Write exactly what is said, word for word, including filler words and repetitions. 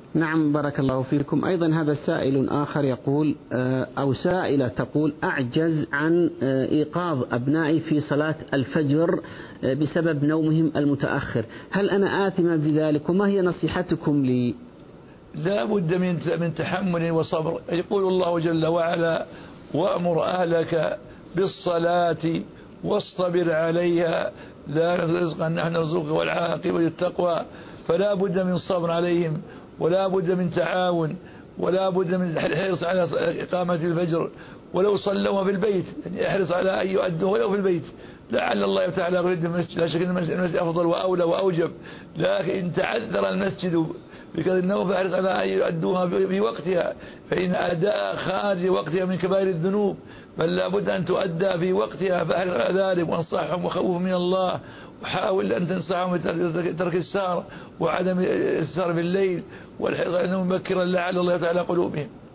نعم بارك الله فيكم. أيضا هذا سائل آخر يقول أو سائلة تقول: أعجز عن إيقاظ أبنائي في صلاة الفجر بسبب نومهم المتأخر، هل أنا آثمة بذلك؟ وما هي نصيحتكم لي؟ لا بد من من تحمل وصبر. يقول الله جل وعلا: وأمر أهلك بالصلاة واصطبر عليها لا رزقا نحن نرزقك والعاقبة للتقوى. فلا بد من صبر عليهم، ولا بد من تعاون، ولا بد من الحرص على إقامة الفجر، ولو صلوا في البيت يعني احرص على أن يؤدوا ولو في البيت، لعل الله تعالى يريد المسجد. لا شك أن المسجد أفضل وأولى وأوجب، لكن إن تعذر المسجد بكذا النوم فاحرص على أن يؤدوها بوقتها، فإن أداء خارج وقتها من كبائر الذنوب، بل لا بد أن تؤدى في وقتها، فاحرص على ذلك وانصحهم وخوفهم من الله، وحاول أن تنصحهم ترك السهر وعدم السهر في الليل والحرص على النوم مبكرا لعل الله تعالى قلوبهم.